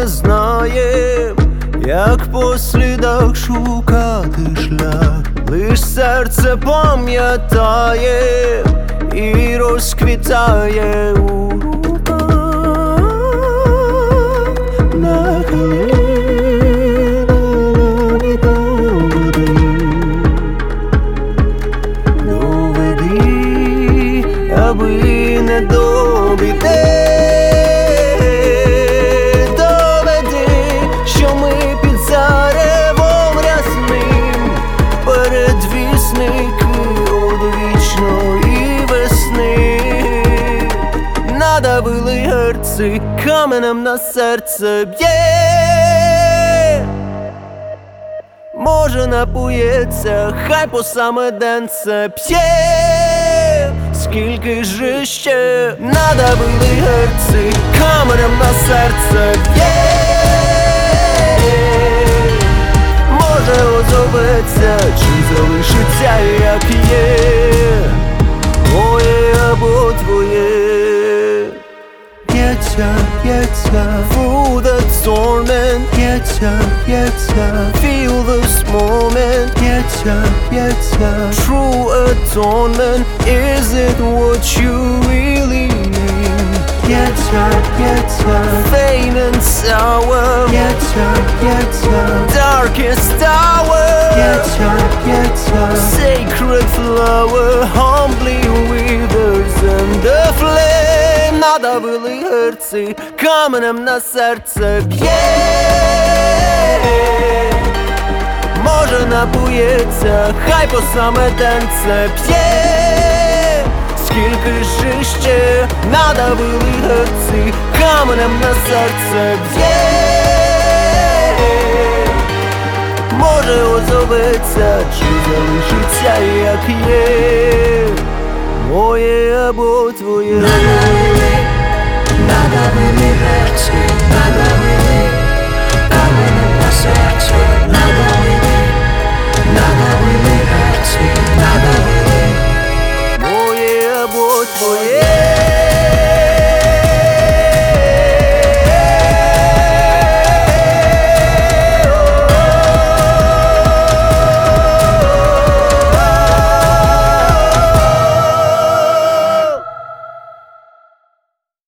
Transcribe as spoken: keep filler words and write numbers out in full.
не знаєм, як по слідах шукати шлях. Лиш серце пам'ятає і розквітає у руках. Нахили долоні до води, доведи, аби не до біди. Доведи, що ми під заревом рясним, передвісники одвічної весни. Надавили герці, каменем на серце б'є. Може напується, хай по саме денце п'є. Скільки ж ще надавили герці, каменем на серце б'є. Може озоветься, чи залишиться як є, моє або твоє. П'ється, п'ється, through the torment. П'ється, п'ється, feel this moment. П'ється, п'ється, true atonement. Is it what you really mean? П'ється, п'ється, vain and sour. П'ється, п'ється, darkest hour. П'ється, п'ється, sacred flower humbly withers in the flame. Надавили герці, каменем на серце б'є. Може напується, хай по саме денце п'є. Скільки ж ще надавили герці, каменем на серце б'є. Може озоветься, чи залишиться як є, моє або твоє.